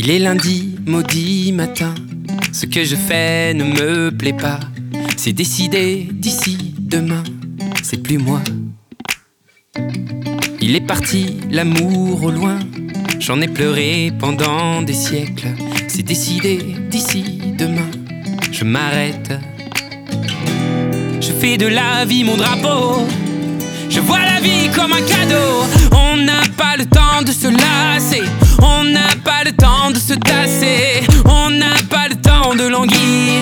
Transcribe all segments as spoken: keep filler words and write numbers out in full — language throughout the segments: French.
Il est lundi, maudit matin. Ce que je fais ne me plaît pas. C'est décidé d'ici demain, c'est plus moi. Il est parti, l'amour au loin. J'en ai pleuré pendant des siècles. C'est décidé d'ici demain, je m'arrête. Je fais de la vie mon drapeau. Je vois la vie comme un cadeau. On n'a pas le temps de se lasser. On n'a pas le temps de se tasser. On n'a pas le temps de languir.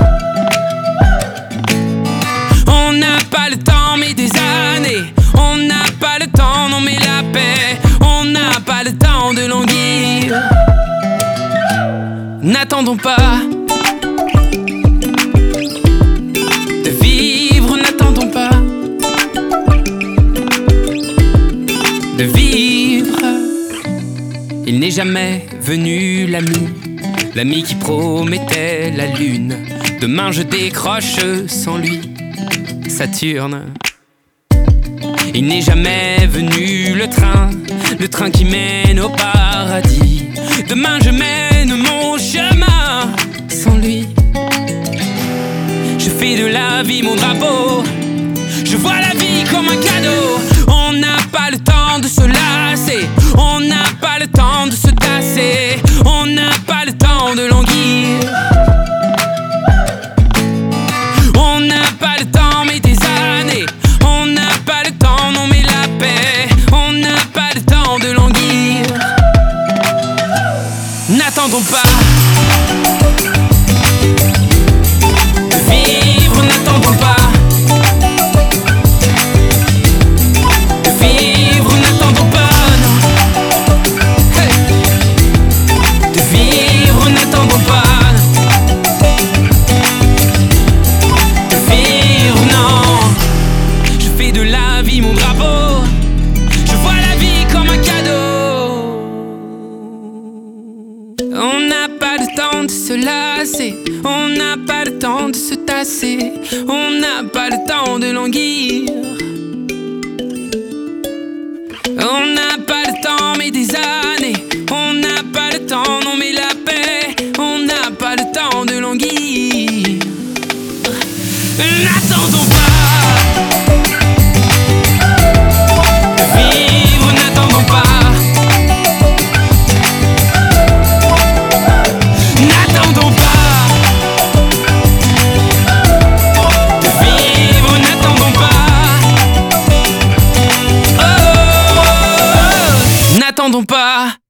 On n'a pas le temps mais des années. On n'a pas le temps, non mais la paix. On n'a pas le temps de languir. N'attendons pas de vivre, n'attendons pas de vivre. Il n'est jamais venu l'ami, l'ami qui promettait la lune. Demain je décroche sans lui, Saturne. Il n'est jamais venu le train, le train qui mène au paradis. Demain je mène mon chemin sans lui. Je fais de la vie mon drapeau. Je vois la vie comme un cadeau. On n'a pas le temps de se lasser. On n'a pas le temps de se tasser. On n'a pas le temps de languir. On n'a pas le temps mais des années. On n'a pas le temps, non mais la paix. On n'a pas le temps de languir. N'attendons pas de vivre, n'attendons pas de vivre, n'attendons pas, non. Hey. De vivre, n'attendons pas de vivre, non. Je fais de la vie mon drapeau. Je vois la vie comme un cadeau. On n'a pas le temps de se lasser. On n'a pas le temps de se tasser. On n'a pas le temps de languir. On n'a pas le temps mais des années. On n'a pas le temps, non mais la paix. On n'a pas le temps de languir. N'attendons pas de vivre, n'attendons pas. N'attendons pas de vivre, n'attendons pas. Oh, n'attendons pas.